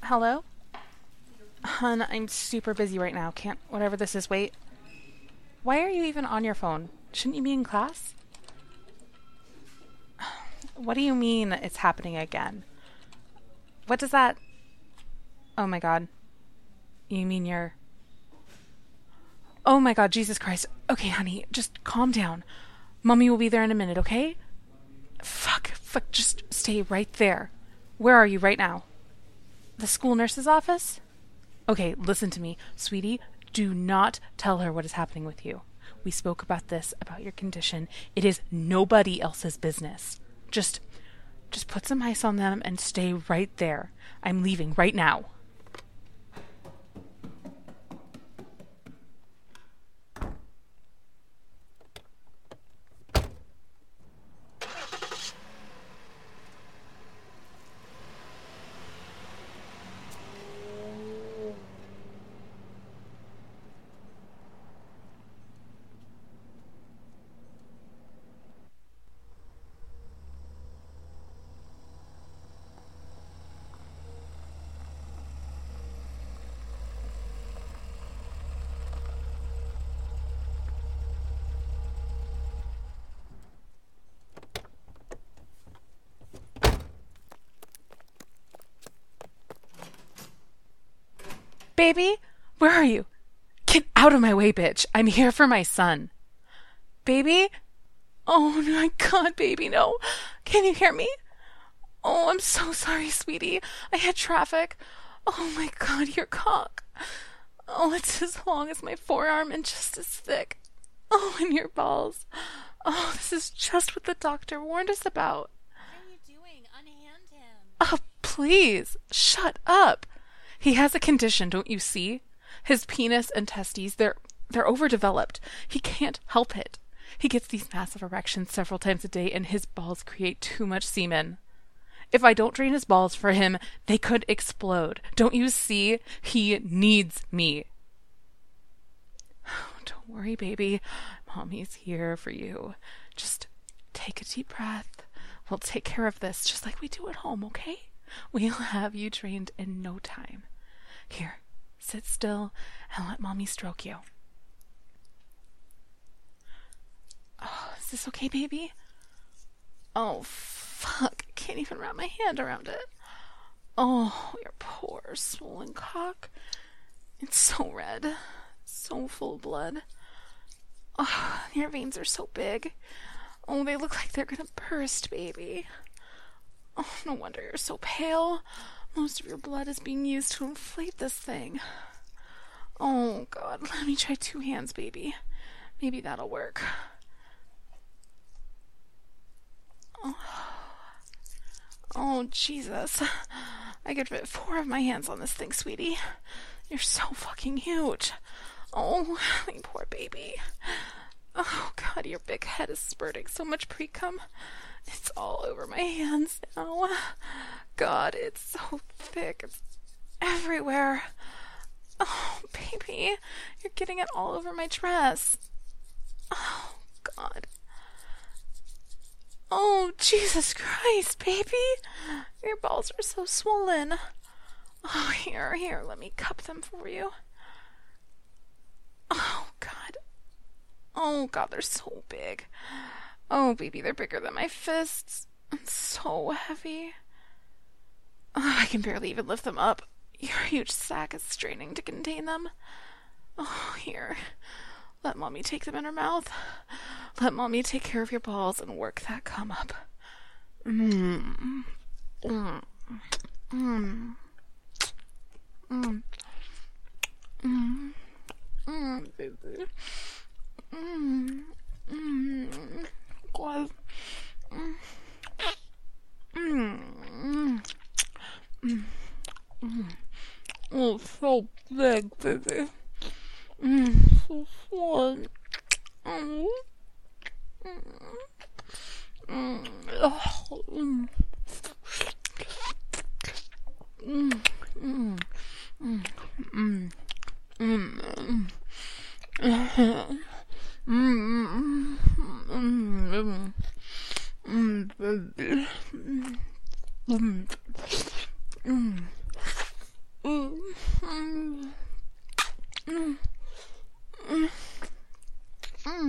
Hello? Hun, I'm super busy right now. Can't whatever this is wait. Why are you even on your phone? Shouldn't you be in class? What do you mean it's happening again? What does that. Oh my god. You mean you're. Oh my god, Jesus Christ. Okay, honey, just calm down. Mummy will be there in a minute, okay? Fuck, just stay right there. Where are you right now? The school nurse's office? Okay, listen to me. Sweetie, do not tell her what is happening with you. We spoke about this, about your condition. It is nobody else's business. Just put some ice on them and stay right there. I'm leaving right now. Baby, where are you? Get out of my way, bitch. I'm here for my son. Baby? Oh my god, baby, no. Can you hear me? Oh, I'm so sorry, sweetie. I had traffic. Oh my god, your cock. Oh, it's as long as my forearm and just as thick. Oh, and your balls. Oh, this is just what the doctor warned us about. What are you doing? Unhand him. Oh, please, shut up. He has a condition, don't you see? His penis and testes, they're overdeveloped. He can't help it. He gets these massive erections several times a day, and his balls create too much semen. If I don't drain his balls for him, they could explode. Don't you see? He needs me. Don't worry, baby. Mommy's here for you. Just take a deep breath. We'll take care of this just like we do at home, okay? We'll have you drained in no time. Here, sit still and let Mommy stroke you. Oh, is this okay, baby? Oh, fuck. I can't even wrap my hand around it. Oh, your poor swollen cock. It's so red. So full of blood. Oh, your veins are so big. Oh, they look like they're gonna burst, baby. Oh, no wonder you're so pale. Most of your blood is being used to inflate this thing. Oh, God. Let me try 2 hands, baby. Maybe that'll work. Oh, Jesus. I could fit 4 of my hands on this thing, sweetie. You're so fucking huge. Oh, my poor baby. Oh, God, your big head is spurting so much pre-cum. It's all over my hands now. God, it's so thick. It's everywhere. Oh, baby, you're getting it all over my dress. Oh, God. Oh, Jesus Christ, baby. Your balls are so swollen. Oh, here, let me cup them for you. Oh, God. Oh, God, they're so big. Oh, baby, they're bigger than my fists. And so heavy. Oh, I can barely even lift them up. Your huge sack is straining to contain them. Oh, here. Let Mommy take them in her mouth. Let Mommy take care of your balls and work that cum up. Mmm. Mmm. Mmm. Mmm. Mmm. Mmm, baby. Mmm. Mmm. God. Mmm. Mmm. Mmm. Mmm. Oh, so big, baby. Mmm, so fun. Mmm. Mmm. Oh. Mmm. Mmm. Mmm. Mmm. Mmm. Mmm. Mmm. Mmm. Mmm. Mmm. Baby. Mmm. Mmm. Mmm.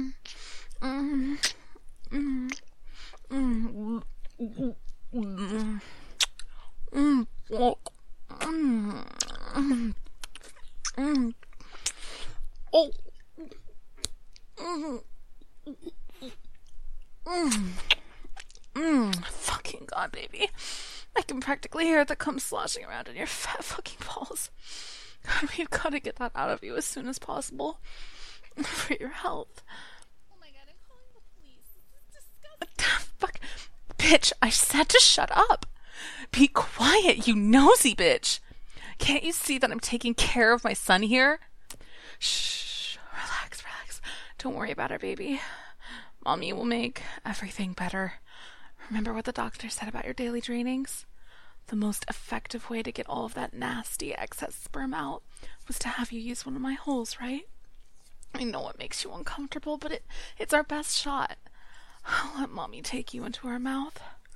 Fucking God, baby. I can practically hear the cum sloshing around in your fat fucking balls. God, we've got to get that out of you as soon as possible. For your health. Oh my god, I'm calling the police. This is disgusting. What the fuck? Bitch, I said to shut up. Be quiet, you nosy bitch. Can't you see that I'm taking care of my son here? Shh. Relax, relax. Don't worry about our baby. Mommy will make everything better. Remember what the doctor said about your daily drainings? The most effective way to get all of that nasty excess sperm out was to have you use one of my holes, right? I know it makes you uncomfortable, but it's our best shot. I'll let Mommy take you into her mouth.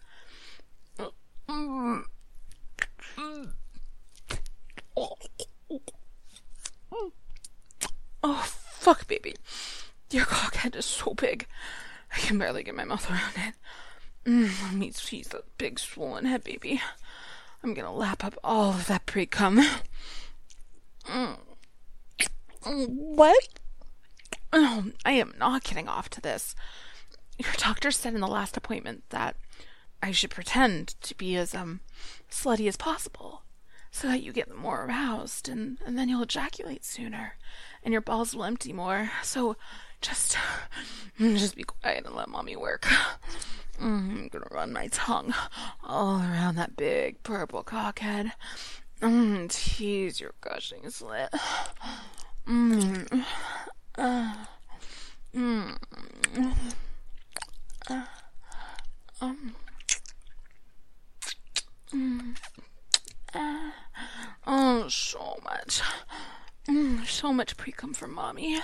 Oh, fuck, baby. Your cockhead is so big. I can barely get my mouth around it. Let me squeeze that big swollen head, baby. I'm gonna lap up all of that pre-cum. What? Oh, I am not getting off to this. Your doctor said in the last appointment that I should pretend to be as, slutty as possible, so that you get more aroused, and then you'll ejaculate sooner, and your balls will empty more, so just be quiet and let Mommy work. I'm gonna run my tongue all around that big purple cockhead. Tease your gushing slit. Oh, so much. So much pre-cum for Mommy.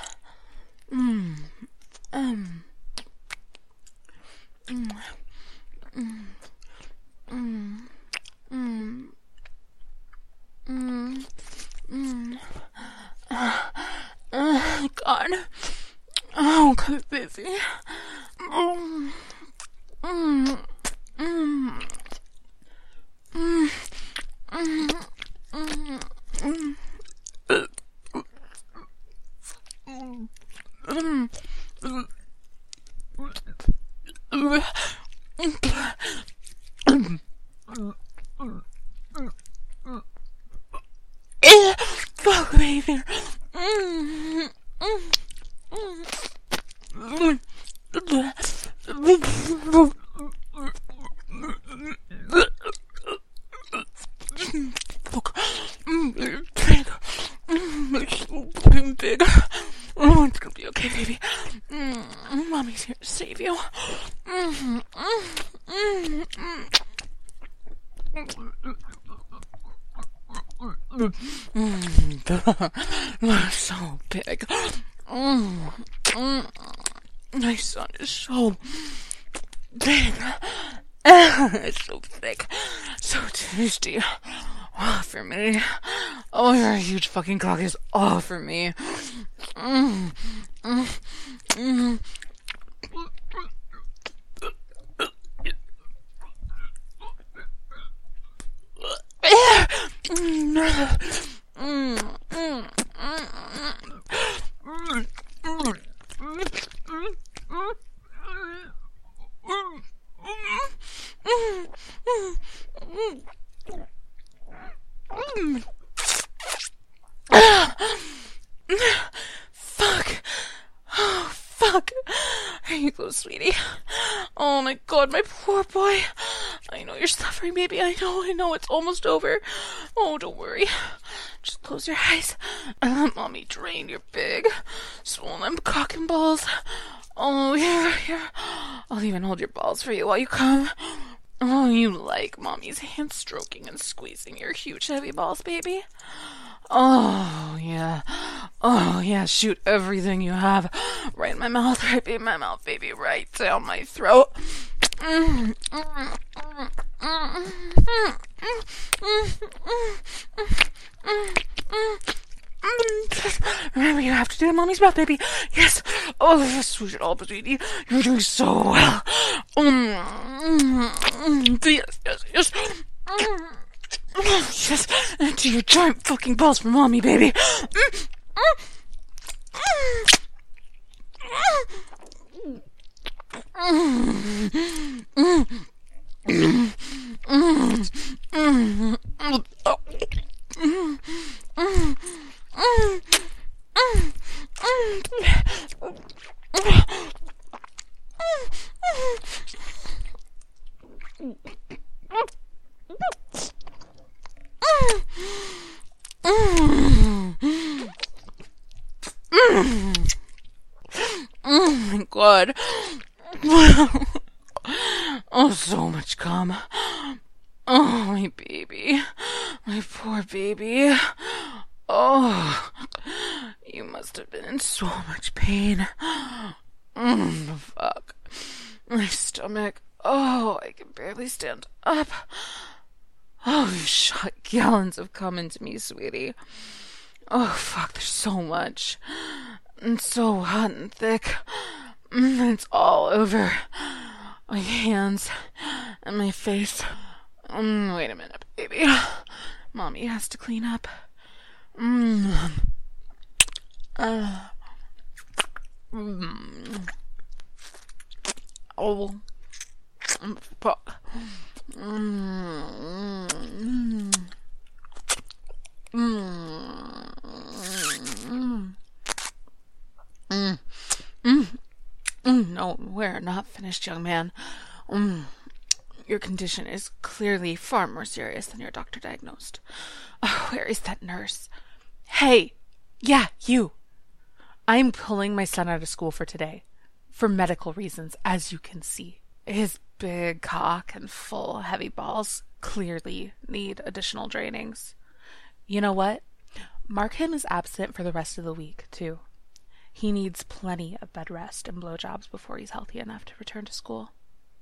God. Oh, God, busy. Fuck, baby. Fuck. Big. It's so fucking big. Oh, it's gonna be okay, baby. Mommy's here to save you. So big. My son is so big. It's so thick. So tasty. All for me. Oh, your huge fucking cock is all for me. Fuck. Oh, fuck. Here you go, sweetie. Oh my God, my poor boy. I know you're suffering, baby. I know. It's almost over. Oh, don't worry. Just close your eyes and let Mommy drain your big, swollen cock and balls. Oh, here. I'll even hold your balls for you while you come. Oh, you like Mommy's hand stroking and squeezing your huge heavy balls, baby? Oh, yeah. Oh, yeah, shoot everything you have right in my mouth, right in my mouth, baby, right down my throat. Remember, you have to do it in Mommy's mouth, baby. Yes. Oh, sweet it all, sweetie. You're doing so well. Yes, yes, yes. Yes. Do your giant fucking balls for Mommy, baby. Oh my god. Oh, so much cum. Oh, my baby. My poor baby. Oh, you must have been in so much pain. Fuck. My stomach. Oh, I can barely stand up. Oh, you shot gallons of cum into me, sweetie. Oh, fuck, there's so much. It's so hot and thick. It's all over my hands and my face. Wait a minute, baby. Mommy has to clean up. Oh, fuck. No, we're not finished, young man. Your condition is clearly far more serious than your doctor diagnosed. Oh, where is that nurse? Hey! Yeah, you! I'm pulling my son out of school for today. For medical reasons, as you can see. His big cock and full heavy balls clearly need additional drainings. You know what? Mark him as absent for the rest of the week, too. He needs plenty of bed rest and blowjobs before he's healthy enough to return to school.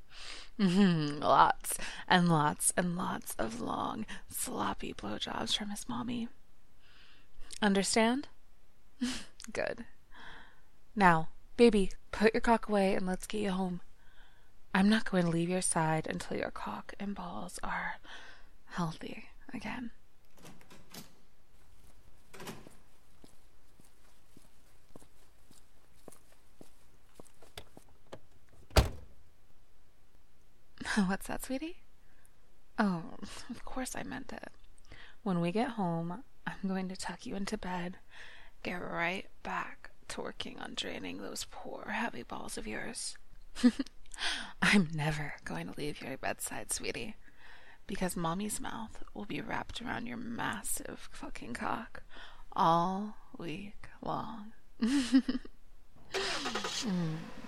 Lots and lots and lots of long, sloppy blowjobs from his mommy. Understand? Good. Now, baby, put your cock away and let's get you home. I'm not going to leave your side until your cock and balls are healthy again. What's that, sweetie? Oh, of course I meant it. When we get home, I'm going to tuck you into bed, get right back to working on draining those poor heavy balls of yours. I'm never going to leave your bedside, sweetie, because Mommy's mouth will be wrapped around your massive fucking cock all week long.